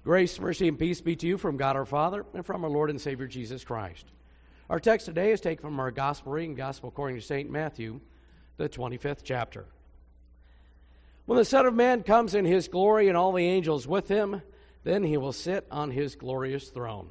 Grace, mercy, and peace be to you from God our Father and from our Lord and Savior Jesus Christ. Our text today is taken from our gospel reading, Gospel according to St. Matthew, the 25th chapter. When the Son of Man comes in his glory and all the angels with him, then he will sit on his glorious throne.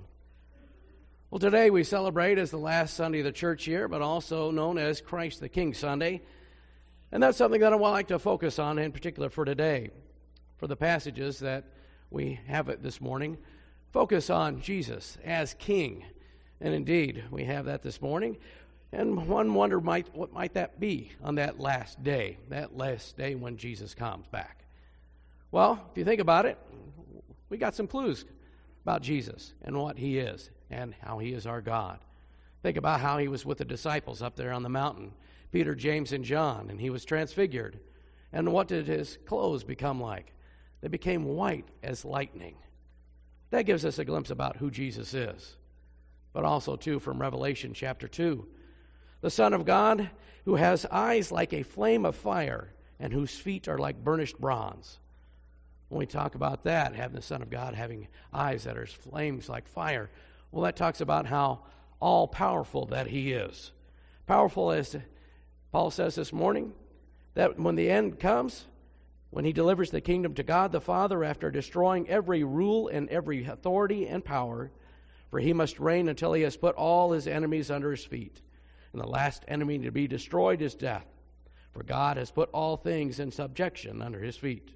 Well, today we celebrate as the last Sunday of the church year, but also known as Christ the King Sunday. And that's something that I would like to focus on in particular for today. For the passages that we have it this morning, focus on Jesus as King. And indeed, we have that this morning. And one wonder what might that be on that last day when Jesus comes back. Well, if you think about it, we got some clues about Jesus and what he is and how he is our God. Think about how he was with the disciples up there on the mountain, Peter, James, and John, and he was transfigured. And what did his clothes become like? They became white as lightning. That gives us a glimpse about who Jesus is. But also, too, from Revelation chapter 2, the Son of God who has eyes like a flame of fire and whose feet are like burnished bronze. When we talk about that, having the Son of God having eyes that are flames like fire, well, that talks about how all-powerful that he is. Powerful, as Paul says this morning, that when the end comes, when he delivers the kingdom to God the Father after destroying every rule and every authority and power, for he must reign until he has put all his enemies under his feet. And the last enemy to be destroyed is death, for God has put all things in subjection under his feet.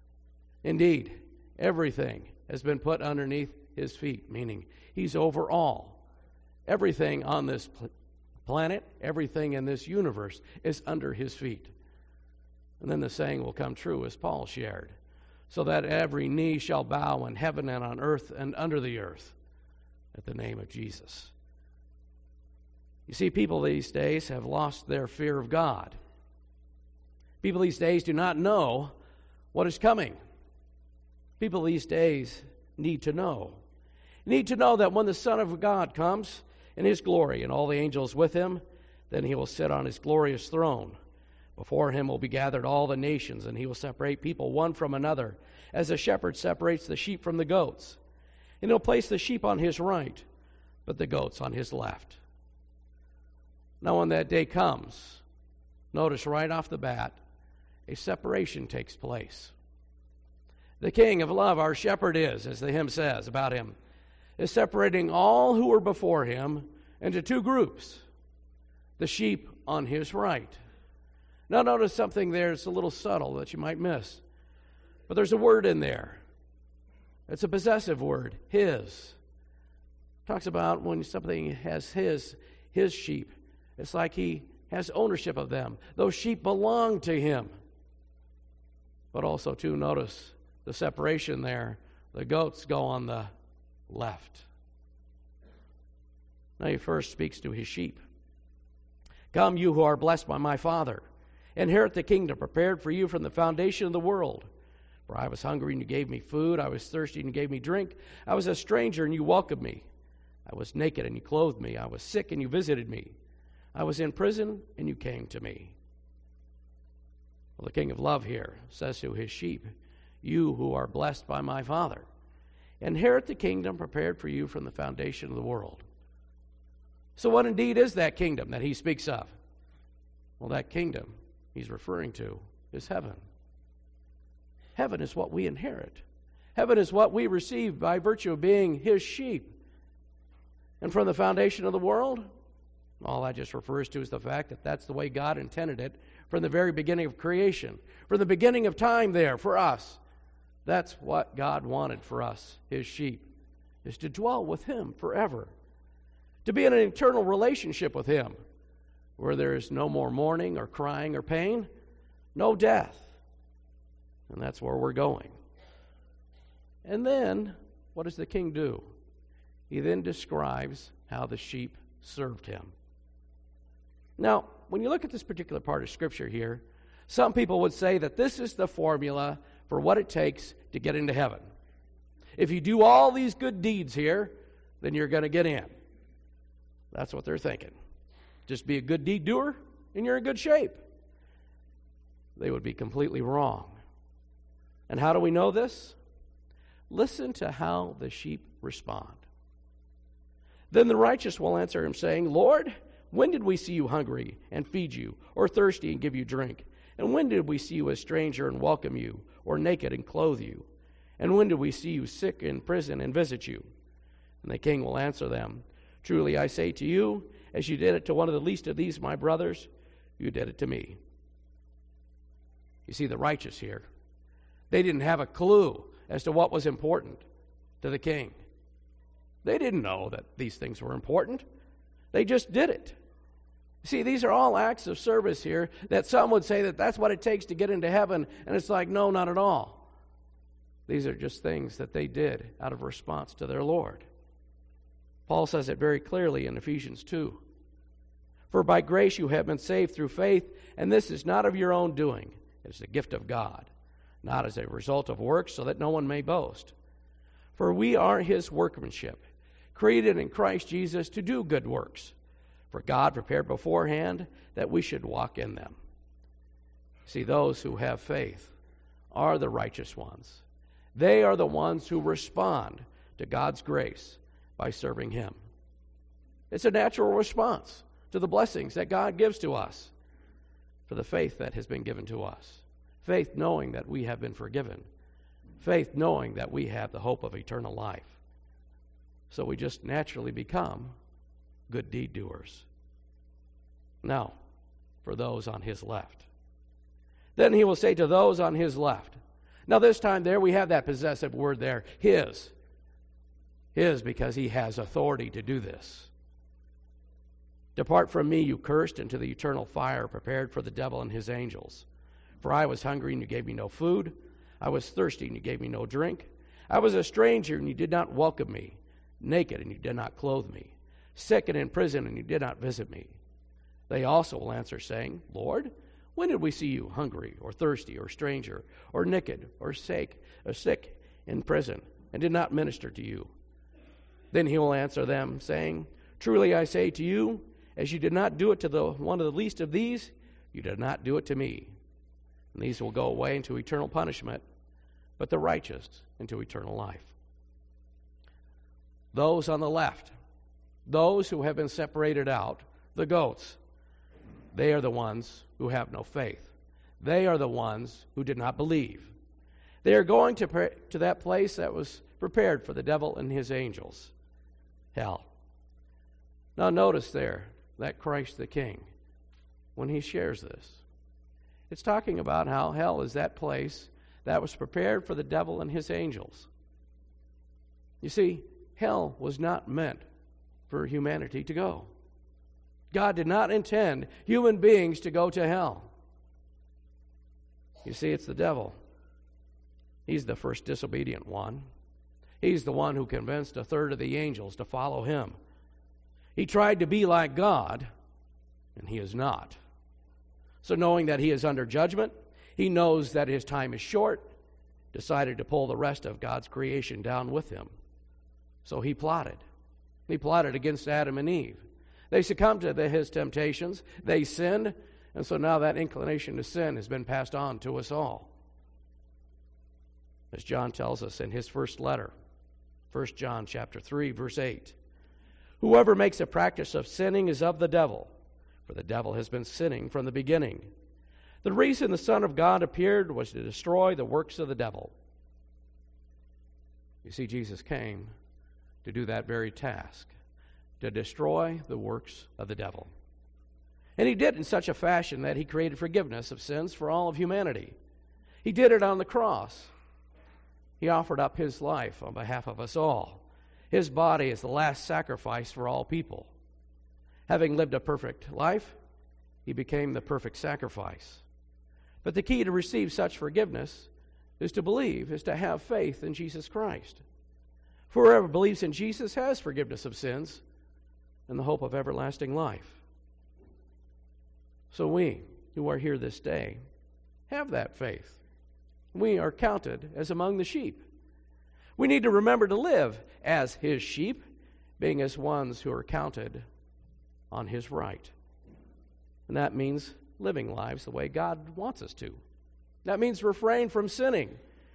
Indeed, everything has been put underneath his feet, meaning he's over all. Everything on this planet, everything in this universe is under his feet. And then the saying will come true, as Paul shared, so that every knee shall bow in heaven and on earth and under the earth at the name of Jesus. You see, people these days have lost their fear of God. People these days do not know what is coming. People these days need to know. Need to know that when the Son of God comes in his glory and all the angels with him, then he will sit on his glorious throne. Before him will be gathered all the nations, and he will separate people one from another, as a shepherd separates the sheep from the goats. And he'll place the sheep on his right, but the goats on his left. Now when that day comes, notice right off the bat, a separation takes place. The King of love, our shepherd is, as the hymn says about him, is separating all who were before him into two groups, the sheep on his right. Now notice something there that's a little subtle that you might miss. But there's a word in there. It's a possessive word, his. Talks about when something has his sheep. It's like he has ownership of them. Those sheep belong to him. But also, too, notice the separation there. The goats go on the left. Now he first speaks to his sheep. Come, you who are blessed by my Father. Inherit the kingdom prepared for you from the foundation of the world. For I was hungry, and you gave me food. I was thirsty, and you gave me drink. I was a stranger, and you welcomed me. I was naked, and you clothed me. I was sick, and you visited me. I was in prison, and you came to me. Well, the King of love here says to his sheep, you who are blessed by my Father, inherit the kingdom prepared for you from the foundation of the world. So what indeed is that kingdom that he speaks of? Well, that kingdom he's referring to is heaven. Heaven is what we inherit. Heaven is what we receive by virtue of being his sheep. And from the foundation of the world, all that just refers to is the fact that that's the way God intended it from the very beginning of creation. From the beginning of time there for us. That's what God wanted for us, his sheep, is to dwell with him forever. To be in an eternal relationship with him, where there is no more mourning or crying or pain, no death. And that's where we're going. And then, what does the king do? He then describes how the sheep served him. Now, when you look at this particular part of Scripture here, some people would say that this is the formula for what it takes to get into heaven. If you do all these good deeds here, then you're going to get in. That's what they're thinking. Just be a good deed doer, and you're in good shape. They would be completely wrong. And how do we know this? Listen to how the sheep respond. Then the righteous will answer him, saying, Lord, when did we see you hungry and feed you, or thirsty and give you drink? And when did we see you a stranger and welcome you, or naked and clothe you? And when did we see you sick in prison and visit you? And the king will answer them, Truly I say to you, as you did it to one of the least of these my brothers, you did it to me. You see, the righteous here, they didn't have a clue as to what was important to the king. They didn't know that these things were important. They just did it. See, these are all acts of service here that some would say that that's what it takes to get into heaven, and it's like, no, not at all. These are just things that they did out of response to their Lord. Paul says it very clearly in Ephesians 2. For by grace you have been saved through faith, and this is not of your own doing. It is a gift of God, not as a result of works, so that no one may boast. For we are his workmanship, created in Christ Jesus to do good works, for God prepared beforehand that we should walk in them. See, those who have faith are the righteous ones. They are the ones who respond to God's grace by serving him. It's a natural response to the blessings that God gives to us, for the faith that has been given to us. Faith knowing that we have been forgiven. Faith knowing that we have the hope of eternal life. So we just naturally become good deed doers. Now, for those on his left. Then he will say to those on his left. Now this time there we have that possessive word there, his. His, because he has authority to do this. Depart from me, you cursed, into the eternal fire prepared for the devil and his angels. For I was hungry and you gave me no food. I was thirsty and you gave me no drink. I was a stranger and you did not welcome me. Naked and you did not clothe me. Sick and in prison and you did not visit me. They also will answer, saying, Lord, when did we see you hungry or thirsty or stranger or naked or sick in prison and did not minister to you? Then he will answer them, saying, Truly I say to you, as you did not do it to one of the least of these, you did not do it to me. And these will go away into eternal punishment, but the righteous into eternal life. Those on the left, those who have been separated out, the goats, they are the ones who have no faith. They are the ones who did not believe. They are going to that place that was prepared for the devil and his angels, hell. Now notice there that Christ the King, when he shares this, it's talking about how hell is that place that was prepared for the devil and his angels. You see, hell was not meant for humanity to go. God did not intend human beings to go to hell. You see, it's the devil. He's the first disobedient one. He's the one who convinced a third of the angels to follow him. He tried to be like God, and he is not. So knowing that he is under judgment, he knows that his time is short, decided to pull the rest of God's creation down with him. So he plotted. He plotted against Adam and Eve. They succumbed to his temptations. They sinned. And so now that inclination to sin has been passed on to us all. As John tells us in his first letter, 1 John chapter 3, verse 8. Whoever makes a practice of sinning is of the devil, for the devil has been sinning from the beginning. The reason the Son of God appeared was to destroy the works of the devil. You see, Jesus came to do that very task, to destroy the works of the devil. And he did in such a fashion that he created forgiveness of sins for all of humanity. He did it on the cross. He offered up his life on behalf of us all. His body is the last sacrifice for all people. Having lived a perfect life, he became the perfect sacrifice. But the key to receive such forgiveness is to believe, is to have faith in Jesus Christ. For whoever believes in Jesus has forgiveness of sins and the hope of everlasting life. So we, who are here this day, have that faith. We are counted as among the sheep. We need to remember to live as his sheep, being as ones who are counted on his right. And that means living lives the way God wants us to. That means refrain from sinning.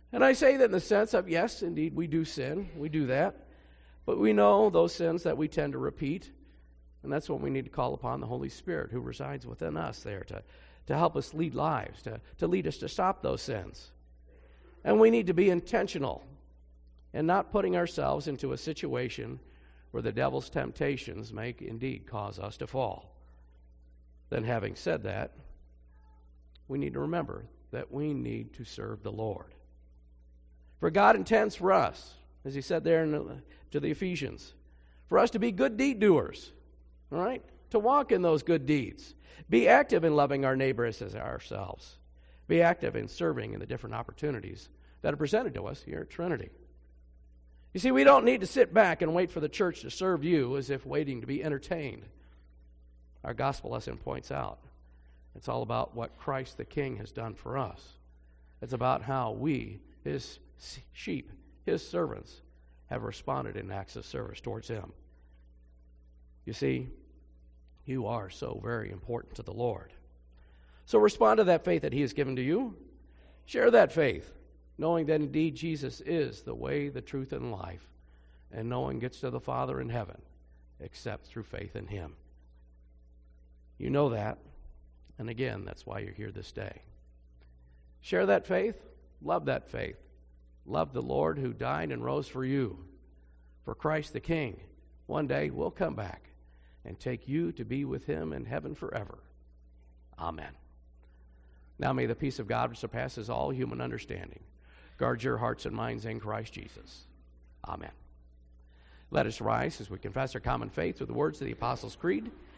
And I say that in the sense of, yes, indeed, we do sin. We do that. But we know those sins that we tend to repeat. And that's when we need to call upon the Holy Spirit who resides within us there to help us lead lives, to lead us to stop those sins. And we need to be intentional and not putting ourselves into a situation where the devil's temptations may indeed cause us to fall. Then having said that, we need to remember that we need to serve the Lord. For God intends for us, as he said there to the Ephesians, for us to be good deed doers, all right? To walk in those good deeds. Be active in loving our neighbors as ourselves. Be active in serving in the different opportunities that are presented to us here at Trinity. You see, we don't need to sit back and wait for the church to serve you as if waiting to be entertained. Our gospel lesson points out it's all about what Christ the King has done for us. It's about how we, his sheep, his servants, have responded in acts of service towards him. You see, you are so very important to the Lord. So respond to that faith that he has given to you. Share that faith, knowing that indeed Jesus is the way, the truth, and life, and no one gets to the Father in heaven except through faith in him. You know that, and again, that's why you're here this day. Share that faith, love that faith. Love the Lord who died and rose for you. For Christ the King one day will come back and take you to be with him in heaven forever. Amen. Now may the peace of God, which surpasses all human understanding, guard your hearts and minds in Christ Jesus. Amen. Let us rise as we confess our common faith with the words of the Apostles' Creed.